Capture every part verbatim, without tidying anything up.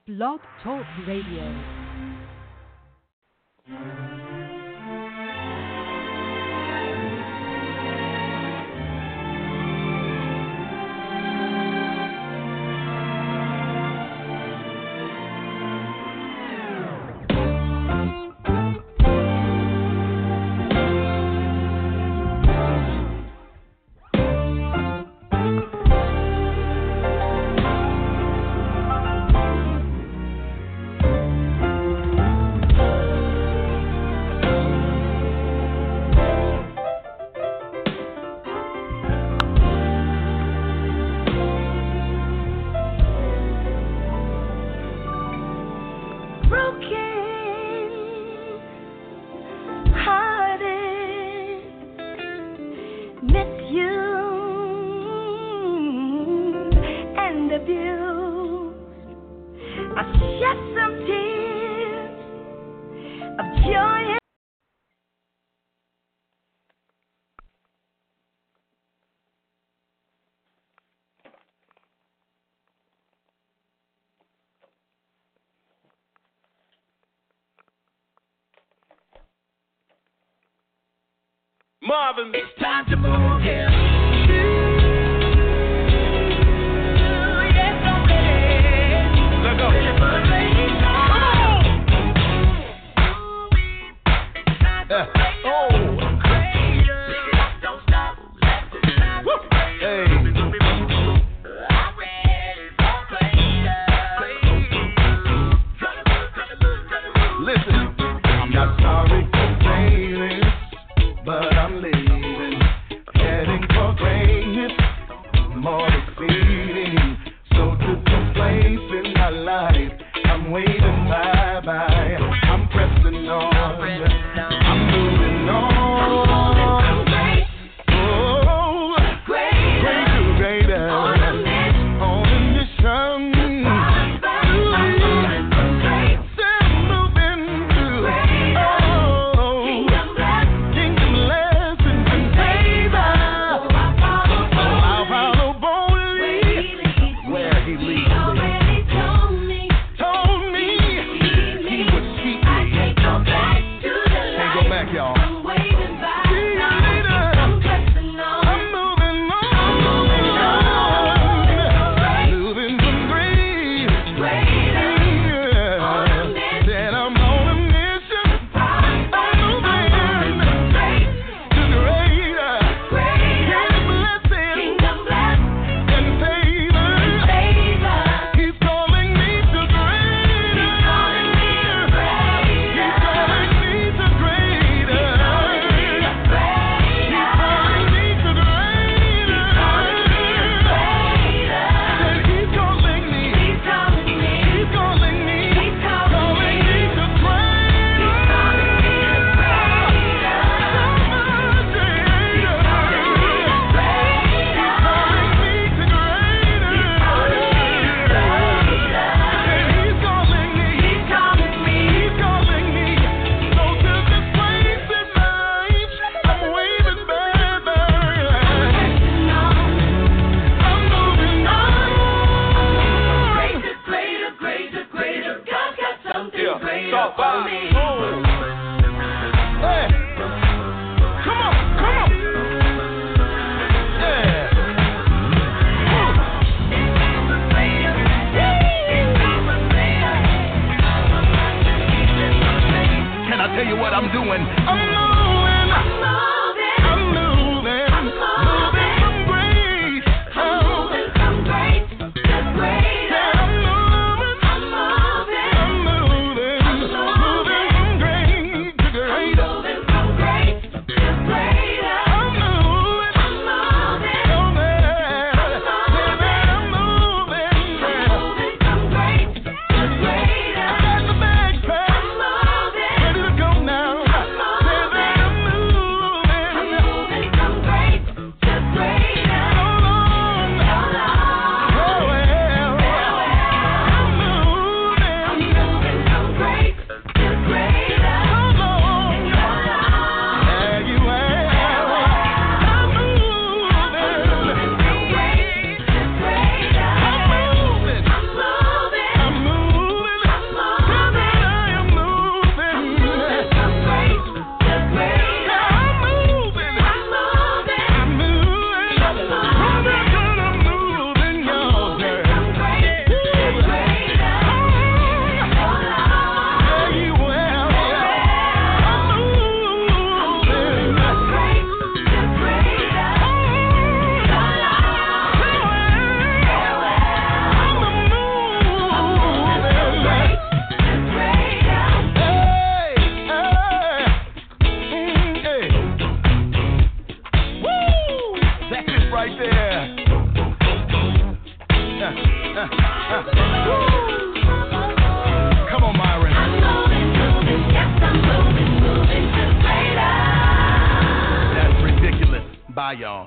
Blog Talk Radio. Marvin, it's time to move here. Let go. Uh, oh. Don't stop. Hey. Listen, I'm not sorry for failing, but I'm leaving, heading for greatness, more defeating. So to this place in my life, I'm waving bye-bye. I'm pressing on, I'm moving on. I'm great. Oh, greater, greater, greater. On a mission, on a mission. Moving Bye, y'all.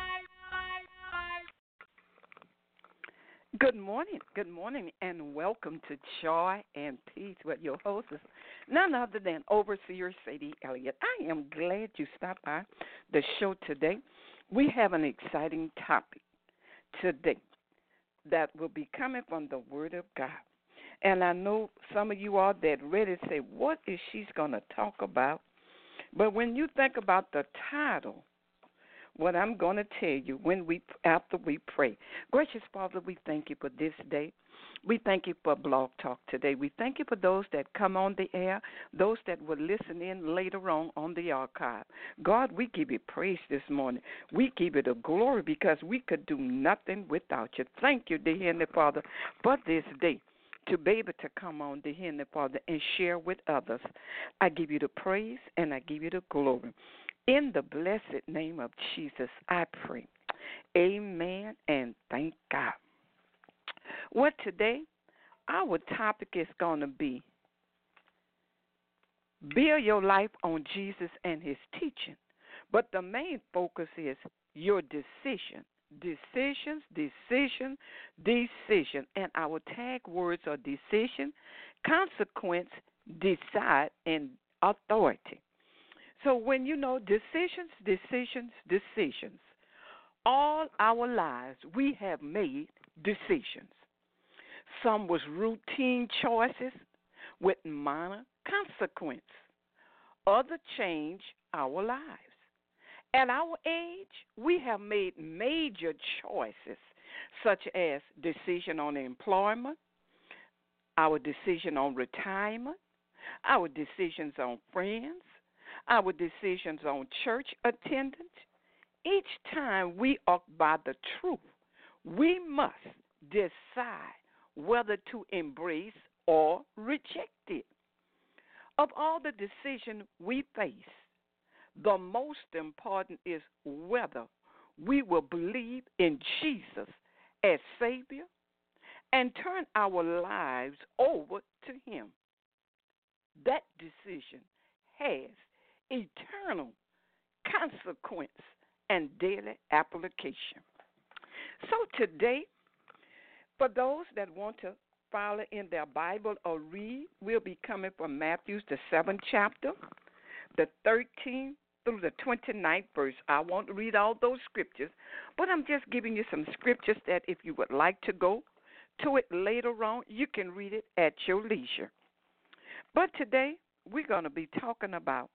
Good morning, good morning, and welcome to Joy and Peace with your host is none other than Overseer Sadie Elliott. I am glad you stopped by the show today. We have an exciting topic today that will be coming from the Word of God. And I know some of you are that ready to say, what is she going to talk about? But when you think about the title, what I'm going to tell you when we after we pray. Gracious Father, we thank you for this day. We thank you for Blog Talk today. We thank you for those that come on the air, those that will listen in later on on the archive. God, we give you praise this morning. We give you the glory because we could do nothing without you. Thank you, dear Heavenly Father, for this day to be able to come on, dear Heavenly Father, and share with others. I give you the praise and I give you the glory. In the blessed name of Jesus, I pray. Amen and thank God. Well, today, our topic is going to be build your life on Jesus and his teaching. But the main focus is your decision. Decisions, decision, decision. And our tag words are decision, consequence, decide, and authority. So when you know decisions, decisions, decisions, all our lives we have made decisions. Some was routine choices with minor consequence. Other change our lives. At our age, we have made major choices such as decision on employment, our decision on retirement, our decisions on friends, our decisions on church attendance. Each time we are by the truth, we must decide whether to embrace or reject it. Of all the decisions we face, the most important is whether we will believe in Jesus as Savior and turn our lives over to him. That decision has eternal consequence and daily application. So today, for those that want to follow in their Bible or read, we'll be coming from Matthew, the seventh chapter, the thirteenth through the twenty-ninth verse. I won't read all those scriptures, but I'm just giving you some scriptures that if you would like to go to it later on, you can read it at your leisure. But today, we're going to be talking about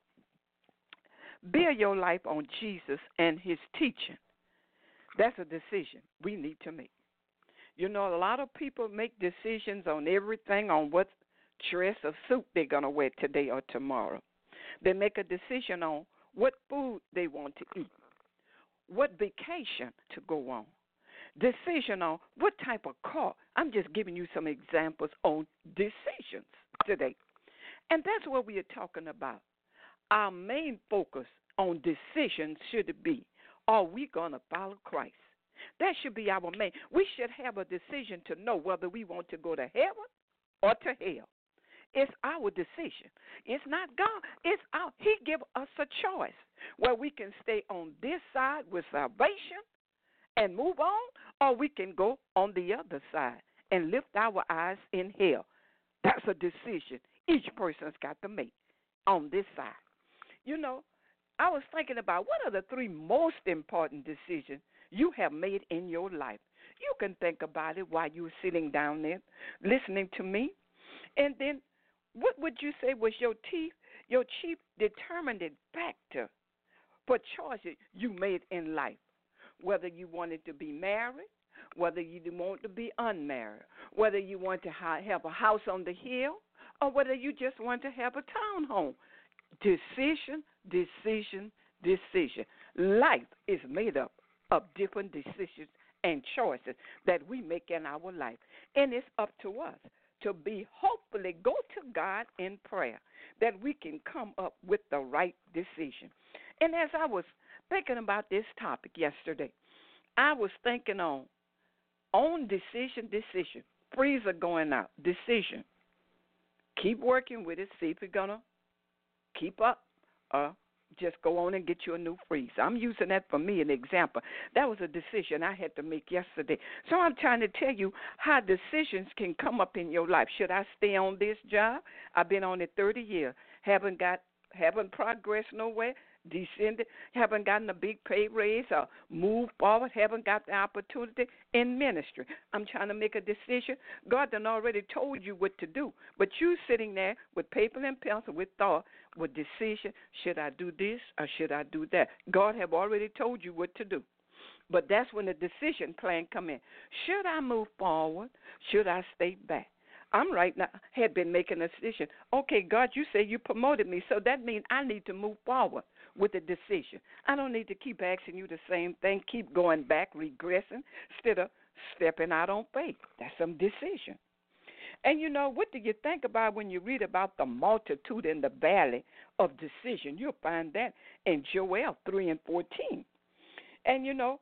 build your life on Jesus and his teaching. That's a decision we need to make. You know, a lot of people make decisions on everything, on what dress or suit they're going to wear today or tomorrow. They make a decision on what food they want to eat, what vacation to go on, decision on what type of car. I'm just giving you some examples on decisions today. And that's what we are talking about. Our main focus on decisions should be, are we going to follow Christ? That should be our main. We should have a decision to know whether we want to go to heaven or to hell. It's our decision. It's not God. It's our. He give us a choice where we can stay on this side with salvation and move on, or we can go on the other side and lift our eyes in hell. That's a decision each person's got to make on this side. You know, I was thinking about what are the three most important decisions you have made in your life. You can think about it while you're sitting down there listening to me. And then what would you say was your chief, your chief determining factor for choices you made in life? Whether you wanted to be married, whether you want to be unmarried, whether you want to have a house on the hill, or whether you just want to have a townhome. Decision, decision, decision. Life is made up of different decisions and choices that we make in our life. And it's up to us to be, hopefully, go to God in prayer that we can come up with the right decision. And as I was thinking about this topic yesterday, I was thinking on, on decision, decision. Freezer going out, decision. Keep working with it, see if you're going to keep up or just go on and get you a new freezer. I'm using that for me, an example. That was a decision I had to make yesterday. So I'm trying to tell you how decisions can come up in your life. Should I stay on this job? I've been on it thirty years. Haven't got, haven't progressed nowhere. Descended, haven't gotten a big pay raise or moved forward, haven't got the opportunity in ministry. I'm trying to make a decision. God done already told you what to do, but you sitting there with paper and pencil with thought, with decision, should I do this or should I do that? God have already told you what to do. But that's when the decision plan come in. Should I move forward? Should I stay back? I'm right now, had been making a decision. Okay, God, you say you promoted me, so that means I need to move forward with a decision. I don't need to keep asking you the same thing, keep going back, regressing, instead of stepping out on faith. That's some decision. And, you know, what do you think about when you read about the multitude in the valley of decision? You'll find that in Joel three and fourteen. And, you know,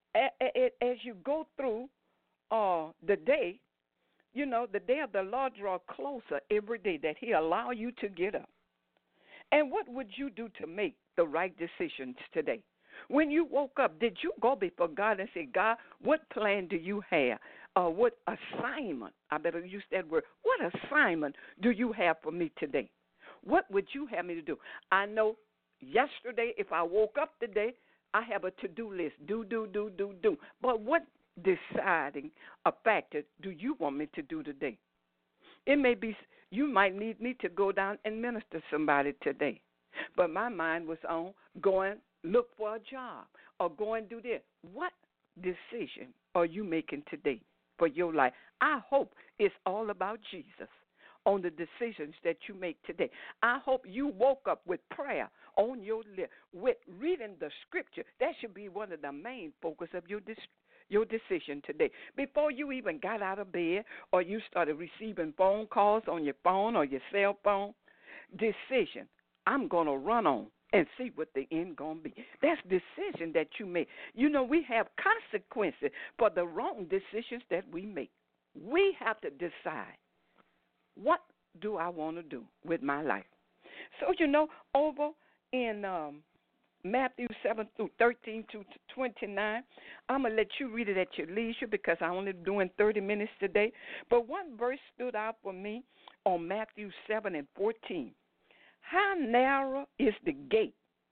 as you go through uh, the day, you know, the day of the Lord draw closer every day that he allow you to get up. And what would you do to make the right decisions today? When you woke up, did you go before God and say, God, what plan do you have? Uh, what assignment, I better use that word, what assignment do you have for me today? What would you have me to do? I know yesterday, if I woke up today, I have a to-do list, do, do, do, do, do. But what deciding a factor do you want me to do today? It may be you might need me to go down and minister to somebody today, but my mind was on going look for a job or go and do this. What decision are you making today for your life? I hope it's all about Jesus on the decisions that you make today. I hope you woke up with prayer on your lips, with reading the scripture. That should be one of the main focus of your decision. Your decision today. Before you even got out of bed or you started receiving phone calls on your phone or your cell phone, decision, I'm going to run on and see what the end going to be. That's decision that you make. You know, we have consequences for the wrong decisions that we make. We have to decide, what do I want to do with my life? So, you know, over in um, Matthew seven through thirteen to twenty-nine. I'm going to let you read it at your leisure because I'm only doing thirty minutes today. But one verse stood out for me on Matthew seven and fourteen. How narrow is the gate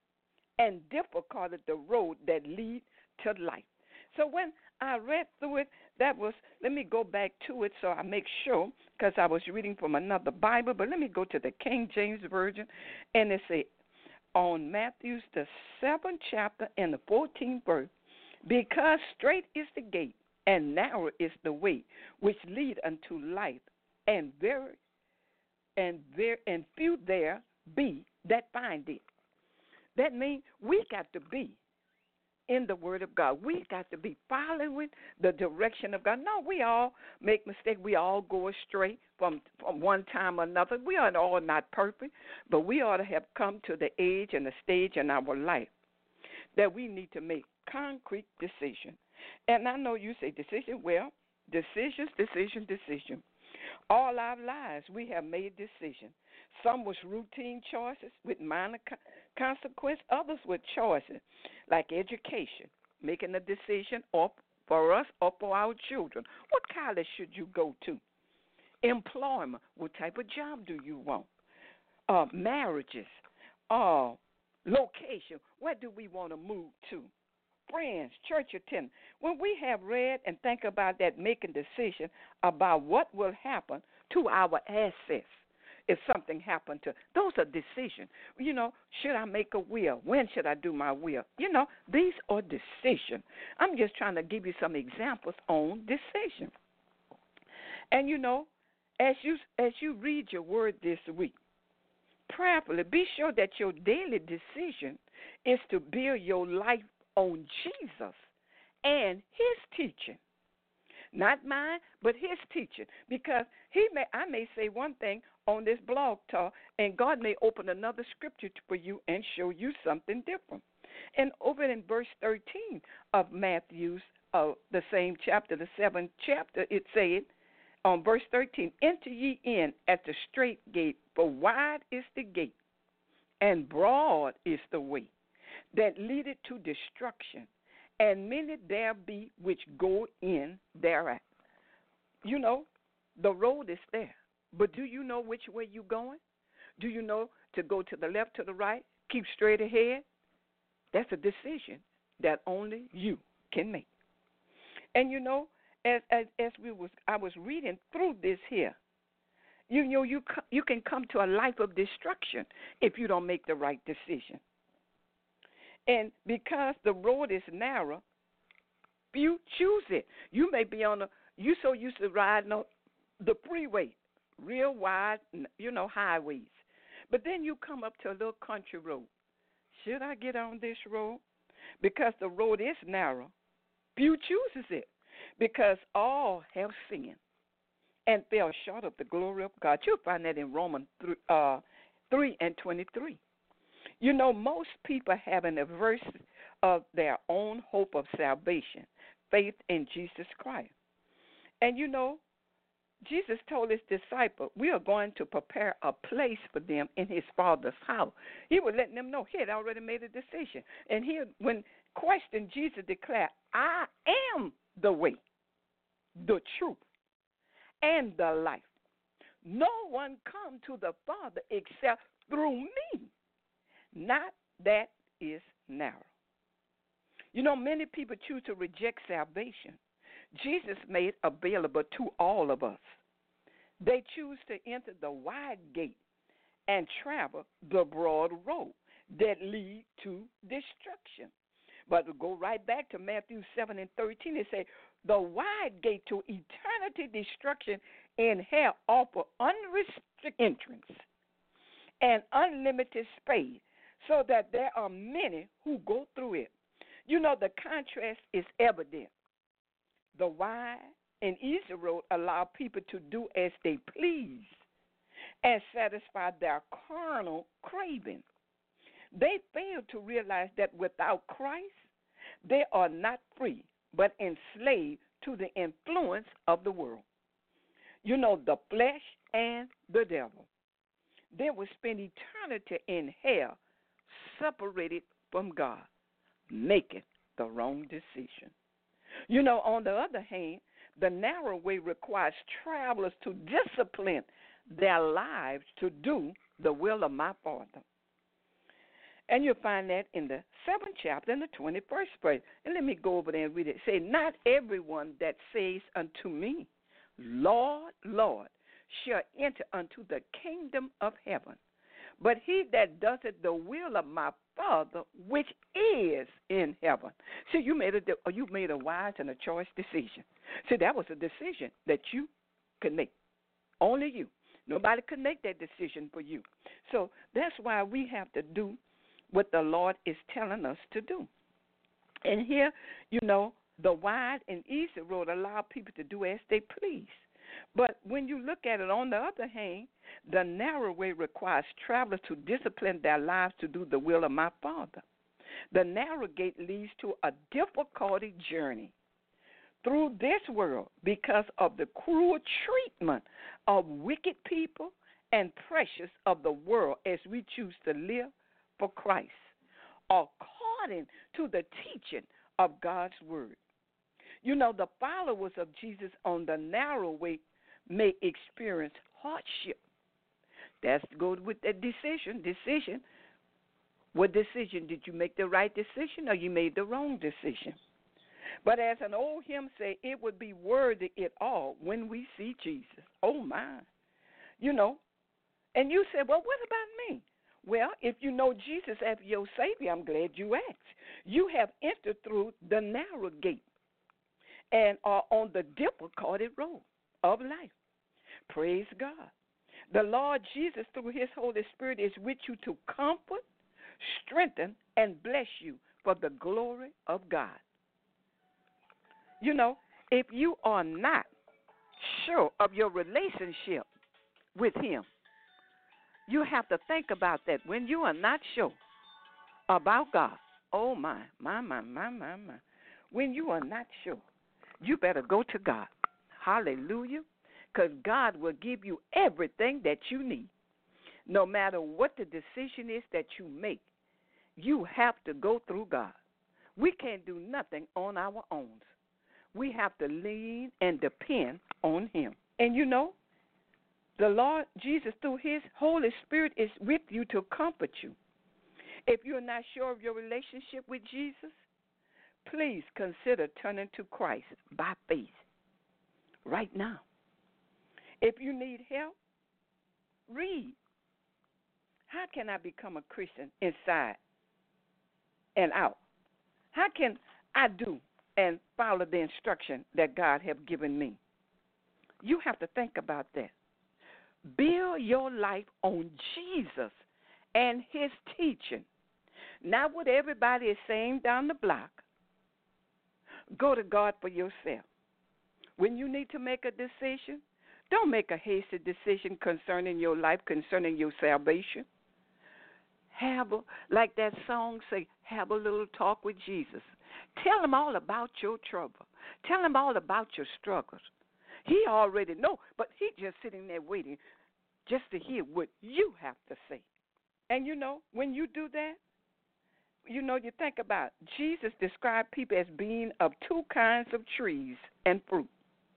and difficult is the road that leads to life. So when I read through it, that was, let me go back to it so I make sure, because I was reading from another Bible, but let me go to the King James Version, and it says, on Matthew, the seventh chapter and the fourteenth verse, because straight is the gate and narrow is the way which lead unto life, and very and very and few there be that find it. That means we got to be in the Word of God. We got to be following the direction of God. No, we all make mistakes. We all go astray from, from one time or another. We are all not perfect, but we ought to have come to the age and the stage in our life that we need to make concrete decisions. And I know you say decision. Well, decisions, decision, decision. All our lives we have made decisions. Some was routine choices with minor co- consequence. Others were choices like education, making a decision or for us or for our children. What college should you go to? Employment, what type of job do you want? Uh, marriages, uh, location, where do we want to move to? Friends, church attendance. When we have read and think about that, making decision about what will happen to our assets if something happened to, those are decisions. You know, should I make a will? When should I do my will? You know, these are decisions. I'm just trying to give you some examples on decision. And, you know, as you as you read your word this week, prayerfully, be sure that your daily decision is to build your life on Jesus and his teaching. Not mine, but his teaching. Because he may, I may say one thing on this blog talk, and God may open another scripture for you and show you something different. And over in verse thirteen of Matthew's, uh, the same chapter, the seventh chapter, it said, on verse thirteen, enter ye in at the straight gate, for wide is the gate, and broad is the way that leadeth to destruction, and many there be which go in thereat. You know, the road is there, but do you know which way you're going? Do you know to go to the left, to the right, keep straight ahead? That's a decision that only you can make. And you know, as as, as we was I was reading through this here, you know, you you can come to a life of destruction if you don't make the right decision. And because the road is narrow, few choose it. You may be on a you so used to riding on the freeway, real wide, you know, highways. But then you come up to a little country road. Should I get on this road? Because the road is narrow. Few chooses it. Because all have sinned and fell short of the glory of God. You'll find that in Romans three, uh, three and twenty-three. You know, most people have an averse of their own hope of salvation, faith in Jesus Christ. And you know, Jesus told his disciples, we are going to prepare a place for them in his Father's house. He was letting them know he had already made a decision. And he, when questioned, Jesus declared, I am the way, the truth, and the life. No one come to the Father except through me. Not that is narrow. You know, many people choose to reject salvation. Jesus made available to all of us. They choose to enter the wide gate and travel the broad road that lead to destruction. But to go right back to Matthew seven and thirteen, it says, the wide gate to eternity destruction in hell offer unrestricted entrance and unlimited space, so that there are many who go through it. You know, the contrast is evident. The wide and easy road allow people to do as they please and satisfy their carnal craving. They fail to realize that without Christ, they are not free, but enslaved to the influence of the world. You know, the flesh and the devil. They will spend eternity in hell, separated from God, making the wrong decision. You know, on the other hand, the narrow way requires travelers to discipline their lives to do the will of my Father. And you'll find that in the seventh chapter, in the twenty-first verse. And let me go over there and read it. Say, not everyone that says unto me, Lord, Lord, shall enter unto the kingdom of heaven, but he that doeth the will of my Father which is in heaven. See, you made a you made a wise and a choice decision. See, that was a decision that you could make. Only you. Nobody could make that decision for you. So that's why we have to do what the Lord is telling us to do. And here, you know, the wide and easy road allow people to do as they please. But when you look at it, on the other hand, the narrow way requires travelers to discipline their lives to do the will of my Father. The narrow gate leads to a difficulty journey through this world because of the cruel treatment of wicked people and precious of the world as we choose to live for Christ, according to the teaching of God's word. You know, the followers of Jesus on the narrow way may experience hardship. That's good with that decision. Decision. What decision? Did you make the right decision or you made the wrong decision? But as an old hymn say, it would be worthy it all when we see Jesus. Oh, my. You know, and you said, well, what about me? Well, if you know Jesus as your Savior, I'm glad you asked. You have entered through the narrow gate and are on the difficult road of life. Praise God. The Lord Jesus, through his Holy Spirit, is with you to comfort, strengthen, and bless you for the glory of God. You know, if you are not sure of your relationship with him, you have to think about that. When you are not sure about God, oh, my, my, my, my, my, my. When you are not sure, you better go to God. Hallelujah. Because God will give you everything that you need. No matter what the decision is that you make, you have to go through God. We can't do nothing on our own. We have to lean and depend on him. And you know, the Lord Jesus, through his Holy Spirit, is with you to comfort you. If you're not sure of your relationship with Jesus, please consider turning to Christ by faith right now. If you need help, read. How can I become a Christian inside and out? How can I do and follow the instruction that God has given me? You have to think about that. Build your life on Jesus and his teaching, not what everybody is saying down the block. Go to God for yourself. When you need to make a decision, don't make a hasty decision concerning your life, concerning your salvation. Have a, like that song say, have a little talk with Jesus. Tell him all about your trouble. Tell him all about your struggles. He already know, but he just sitting there waiting just to hear what you have to say. And you know, when you do that, you know, you think about it. Jesus described people as being of two kinds of trees and fruit.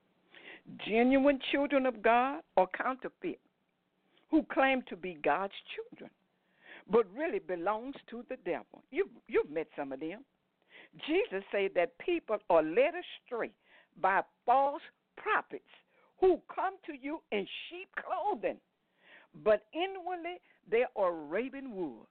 Genuine children of God or counterfeit, who claim to be God's children, but really belongs to the devil. You, you've met some of them. Jesus said that people are led astray by false prophets who come to you in sheep clothing, but inwardly they are raven wolves.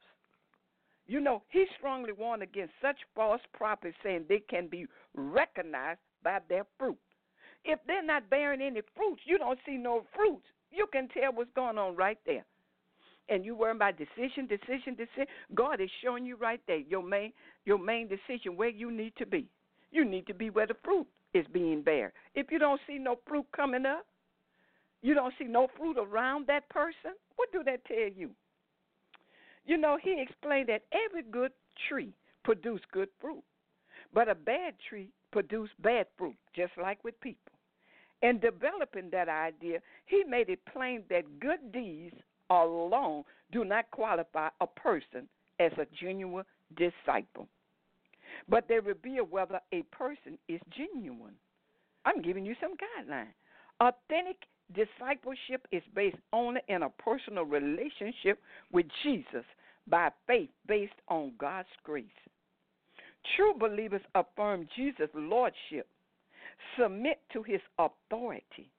You know, he strongly warned against such false prophets, saying they can be recognized by their fruit. If they're not bearing any fruits, you don't see no fruits. You can tell what's going on right there. And you worry about decision, decision, decision. God is showing you right there your main, your main decision where you need to be. You need to be where the fruit is being bare. If you don't see no fruit coming up, you don't see no fruit around that person, what do that tell you? You know, he explained that every good tree produces good fruit, but a bad tree produces bad fruit, just like with people. In developing that idea, he made it plain that good deeds alone do not qualify a person as a genuine disciple, but they reveal whether a person is genuine. I'm giving you some guidelines. Authentic discipleship is based only in a personal relationship with Jesus by faith based on God's grace. True believers affirm Jesus' lordship, submit to his authority,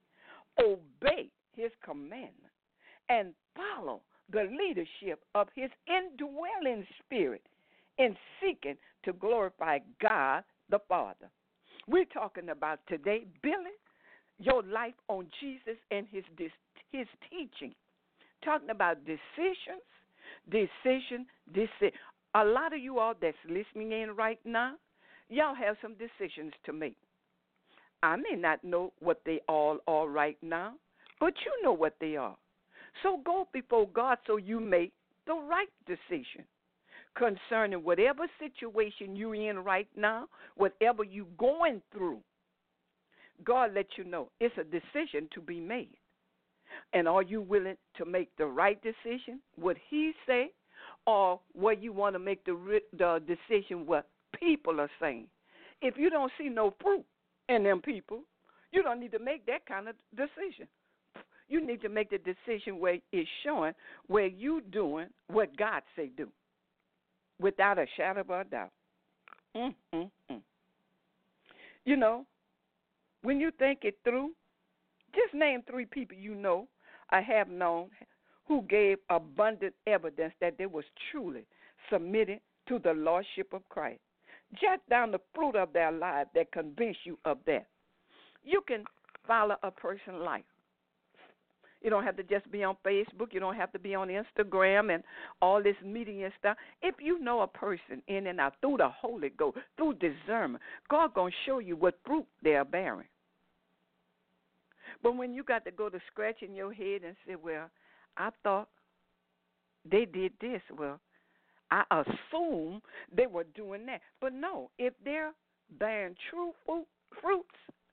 obey his commandments, and follow the leadership of his indwelling spirit in seeking to glorify God the Father. We're talking about today building your life on Jesus and his his teaching. Talking about decisions, decision, decision. A lot of you all that's listening in right now, y'all have some decisions to make. I may not know what they all are right now, but you know what they are. So go before God so you make the right decision concerning whatever situation you're in right now, whatever you're going through. God let you know it's a decision to be made. And are you willing to make the right decision, what he say, or where you want to make the, the decision what people are saying? If you don't see no fruit in them people, you don't need to make that kind of decision. You need to make the decision where it's showing where you doing what God say do, without a shadow of a doubt. Mm, mm, mm. You know, when you think it through, just name three people you know or have known who gave abundant evidence that they was truly submitted to the lordship of Christ. Jot down the fruit of their life that convince you of that. You can follow a person's life. You don't have to just be on Facebook. You don't have to be on Instagram and all this media stuff. If you know a person in and out through the Holy Ghost, through discernment, God going to show you what fruit they are bearing. But when you got to go to scratching your head and say, well, I thought they did this. Well, I assume they were doing that. But no, if they're bearing true fruit, fruits,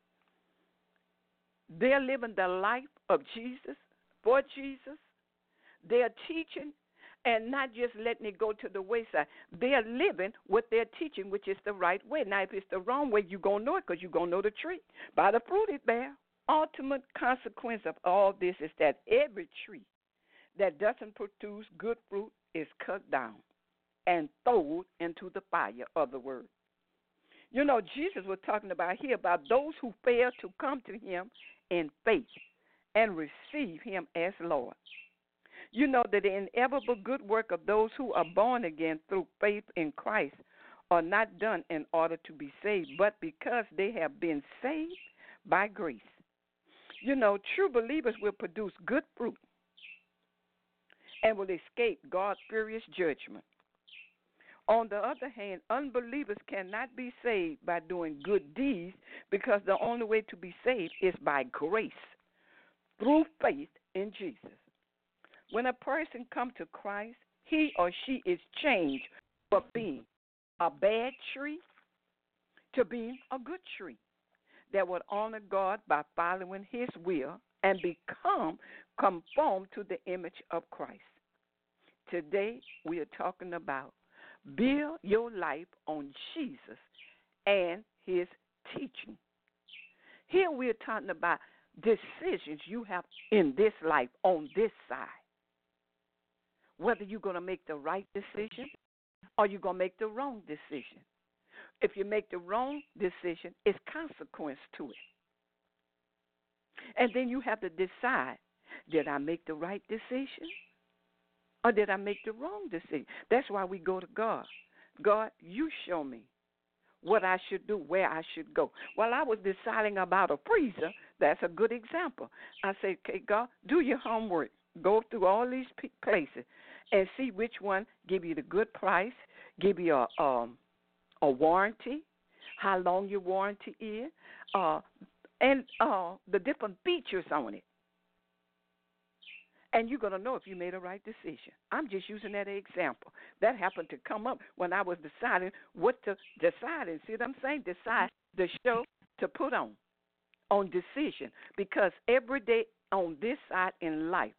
they're living the life of Jesus, for Jesus, They're teaching and not just letting it go to the wayside. They're living what they're teaching, which is the right way. Now, if it's the wrong way, you're going to know it because you're going to know the tree. By the fruit it bear. Ultimate consequence of all this is that every tree that doesn't produce good fruit is cut down and thrown into the fire of the word. You know, Jesus was talking about here about those who fail to come to him in faith and receive him as Lord. You know that the inevitable good work of those who are born again through faith in Christ are not done in order to be saved, but because they have been saved by grace. You know, true believers will produce good fruit and will escape God's furious judgment. On the other hand, unbelievers cannot be saved by doing good deeds because the only way to be saved is by grace through faith in Jesus. When a person comes to Christ, he or she is changed from being a bad tree to being a good tree that would honor God by following his will and become conformed to the image of Christ. Today, we are talking about build your life on Jesus and his teaching. Here we are talking about decisions you have in this life on this side. Whether you're going to make the right decision or you're going to make the wrong decision. If you make the wrong decision, it's consequence to it. And then you have to decide, did I make the right decision or did I make the wrong decision? That's why we go to God. God, you show me what I should do, where I should go. While I was deciding about a freezer, that's a good example. I said, okay, God, do your homework. Go through all these places and see which one give you the good price, give you a um, a warranty, how long your warranty is, uh, and uh, the different features on it. And you're going to know if you made a right decision. I'm just using that example. That happened to come up when I was deciding what to decide. And see what I'm saying? Decide the show to put on, on decision. Because every day on this side in life,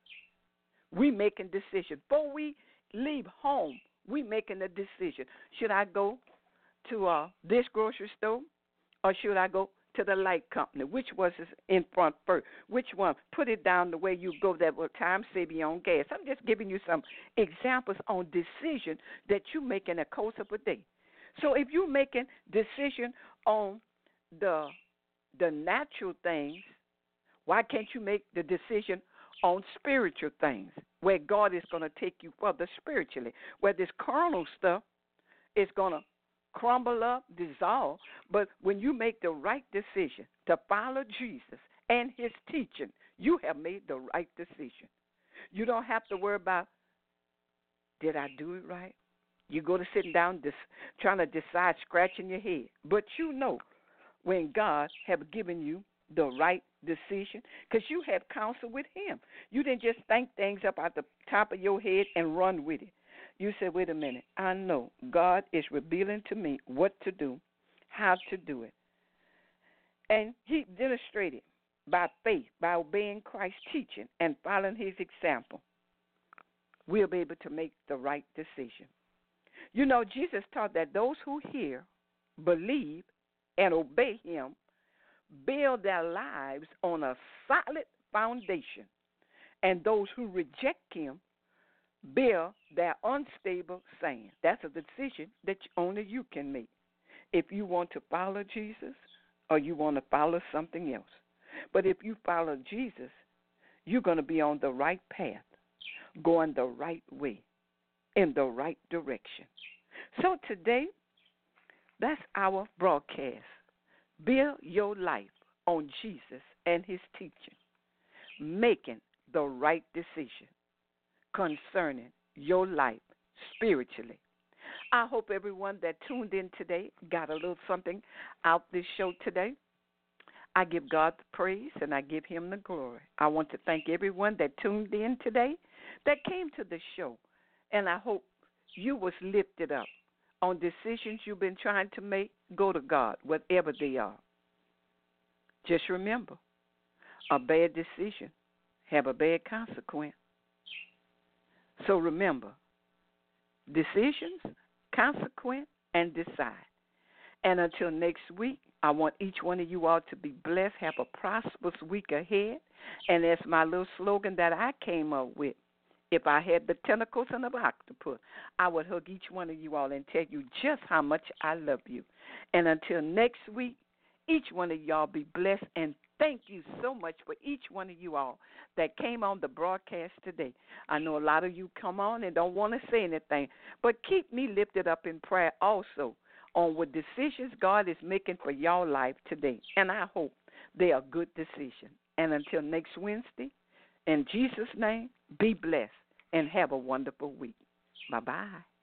we making decisions. Before we leave home, we making a decision. Should I go to uh, this grocery store or should I go to the light company? Which was in front first? Which one? Put it down the way you go that will time save you on gas. I'm just giving you some examples on decision that you make in the course of a day. So if you're making decision on the the natural things, why can't you make the decision on spiritual things, where God is going to take you further spiritually, where this carnal stuff is going to crumble up, dissolve, but when you make the right decision to follow Jesus and his teaching, you have made the right decision. You don't have to worry about, did I do it right? You go to sitting down dis- trying to decide, scratching your head, but you know when God have given you the right decision, because you have counsel with him. You didn't just think things up at the top of your head and run with it. You said, wait a minute, I know God is revealing to me what to do, how to do it. And he demonstrated by faith, by obeying Christ's teaching and following his example, we'll be able to make the right decision. You know, Jesus taught that those who hear, believe, and obey him build their lives on a solid foundation, and those who reject him build their unstable sand. That's a decision that only you can make if you want to follow Jesus or you want to follow something else. But if you follow Jesus, you're going to be on the right path, going the right way, in the right direction. So today, that's our broadcast. Build your life on Jesus and his teaching, making the right decision concerning your life spiritually. I hope everyone that tuned in today got a little something out this show today. I give God the praise and I give him the glory. I want to thank everyone that tuned in today, that came to the show, and I hope you was lifted up on decisions you've been trying to make. Go to God, whatever they are. Just remember, a bad decision have a bad consequence. So remember, decisions, consequent, and decide. And until next week, I want each one of you all to be blessed, have a prosperous week ahead. And that's my little slogan that I came up with. If I had the tentacles of an octopus, I would hug each one of you all and tell you just how much I love you. And until next week, each one of y'all be blessed. And thank you so much for each one of you all that came on the broadcast today. I know a lot of you come on and don't want to say anything, but keep me lifted up in prayer also on what decisions God is making for y'all life today. And I hope they are good decisions. And until next Wednesday, in Jesus' name, be blessed and have a wonderful week. Bye-bye.